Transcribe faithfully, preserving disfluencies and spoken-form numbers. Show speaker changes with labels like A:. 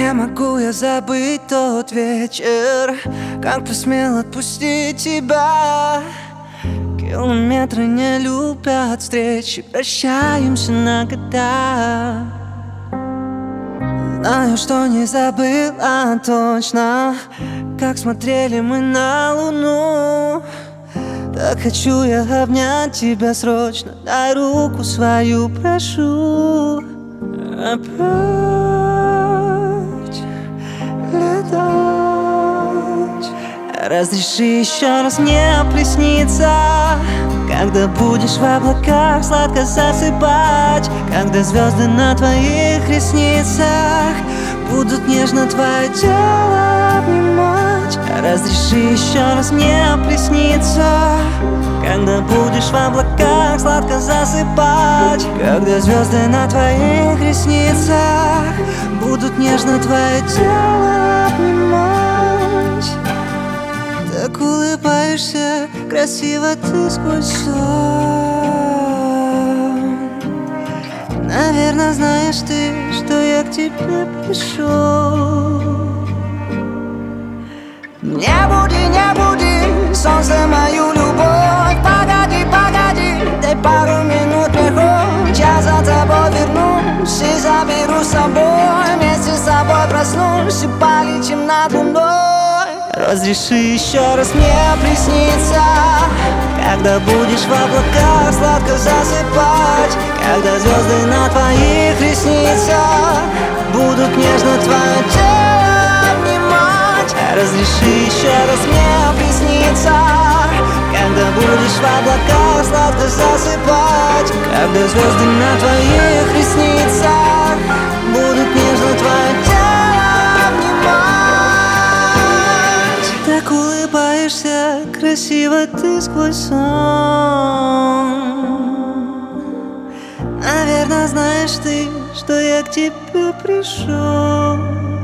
A: Не могу я забыть тот вечер, как посмел отпустить тебя. Километры не любят встречи, прощаемся на года. Знаю, что не забыла точно, как смотрели мы на луну. Так хочу я обнять тебя срочно, дай руку свою, прошу. А прочь летать. Разреши еще раз мне присниться, когда будешь в облаках сладко засыпать, когда звезды на твоих ресницах будут нежно твое тело обнимать. Разреши еще раз мне присниться, когда будешь в облаках сладко засыпать, когда звезды на твоих ресницах будут нежно твое тело обнимать. Так улыбаешься, красиво ты сквозь сон. Наверное, знаешь ты, что я к тебе пришел. Не буди, не буди, солнце, мою любовь. Погоди, погоди, дай пару минут мне хоть. Я за тобой вернусь и заберу с собой. Вместе с тобой проснусь и полетим над луной. Разреши еще раз мне присниться, когда будешь в облаках сладко засыпать, когда звезды на твоих ресницах будут нежно твое тело обнимать. Разреши еще раз мне присниться, когда будешь в облаках сладко засыпать, когда звезды на твоих ресницах будут нежно твое тело обнимать. Так улыбаешься, красиво ты сквозь сон. Наверное, знаешь ты, что я к тебе пришел.